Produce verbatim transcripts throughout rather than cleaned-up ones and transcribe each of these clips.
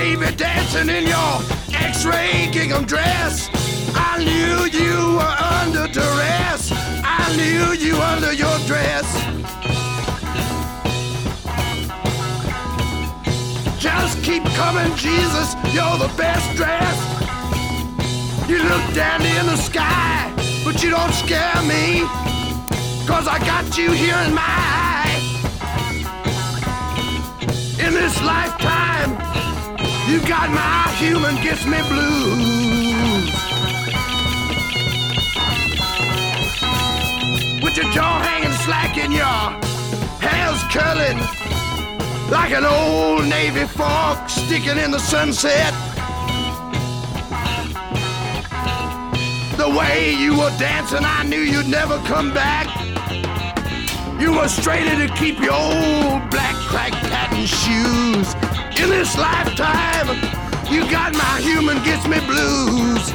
baby dancing in your X-ray gingham dress. I knew you were under duress. I knew you under your dress. Just keep coming, Jesus, you're the best dressed. You look dandy in the sky, but you don't scare me, 'cause I got you here in my eye. In this lifetime, you got my human gets me blues. With your jaw hanging slack and your hair's curling like an old Navy fork sticking in the sunset. The way you were dancing, I knew you'd never come back. You were straighter to keep your old black crack patent shoes. In this lifetime, you got my human gets me blues.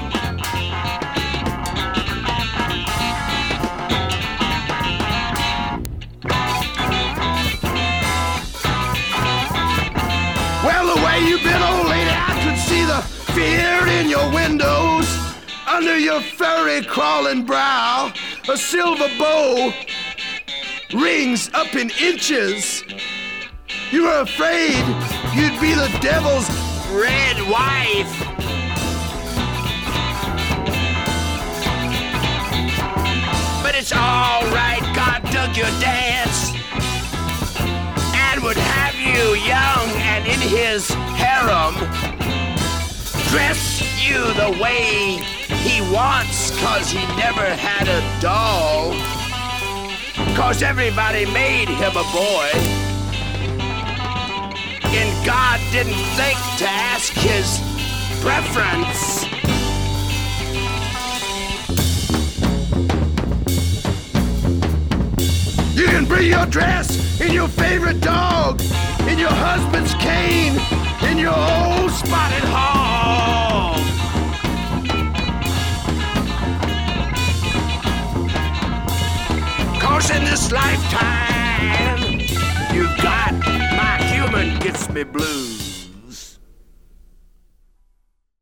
Well, the way you've been, old lady, I could see the fear in your windows. Under your furry crawling brow, a silver bow rings up in inches. You were afraid you'd be the devil's red wife. But it's all right, God dug your dance and would have you young and in his harem. Dress you the way he wants, 'cause he never had a doll. 'Cause everybody made him a boy. And God didn't think to ask his preference. You can bring your dress in your favorite dog, in your husband's cane, in your old spotted hog. Cause in this lifetime, you got my human gets me blue.